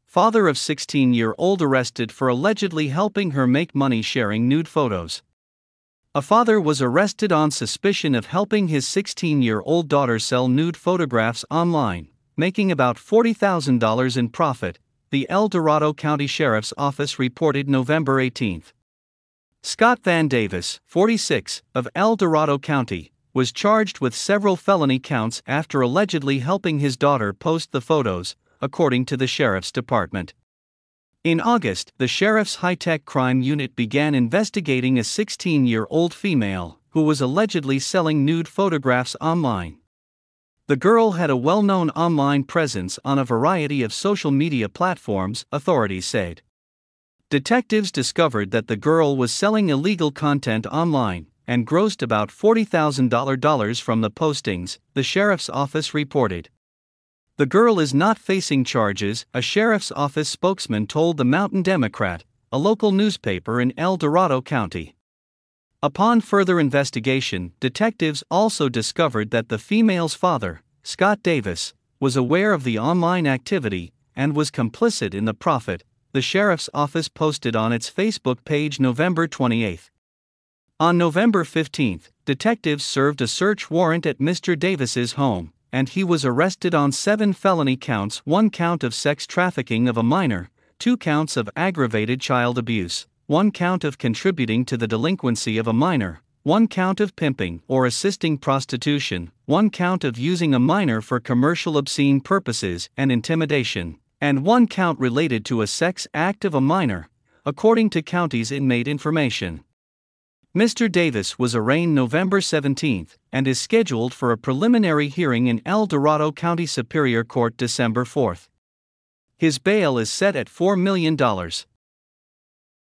Father of 16-year-old arrested for allegedly helping her make money sharing nude photos. A father was arrested on suspicion of helping his 16-year-old daughter sell nude photographs online, making about $40,000 in profit, the El Dorado County Sheriff's Office reported November 18. Scott Van Davis, 46, of El Dorado County, was charged with several felony counts after allegedly helping his daughter post the photos, according to the Sheriff's Department. In August, the Sheriff's High-Tech Crime Unit began investigating a 16-year-old female who was allegedly selling nude photographs online. The girl had a well-known online presence on a variety of social media platforms, authorities said. Detectives discovered that the girl was selling illegal content online and grossed about $40,000 from the postings, the sheriff's office reported. The girl is not facing charges, a sheriff's office spokesman told the Mountain Democrat, a local newspaper in El Dorado County. Upon further investigation, detectives also discovered that the female's father, Scott Davis, was aware of the online activity and was complicit in the profit, the sheriff's office posted on its Facebook page November 28. On November 15, detectives served a search warrant at Mr. Davis's home, and he was arrested on 7 felony counts: 1 count of sex trafficking of a minor, 2 counts of aggravated child abuse, 1 count of contributing to the delinquency of a minor, 1 count of pimping or assisting prostitution, 1 count of using a minor for commercial obscene purposes and intimidation, and 1 count related to a sex act of a minor, according to county's inmate information. Mr. Davis was arraigned November 17 and is scheduled for a preliminary hearing in El Dorado County Superior Court December 4. His bail is set at $4 million.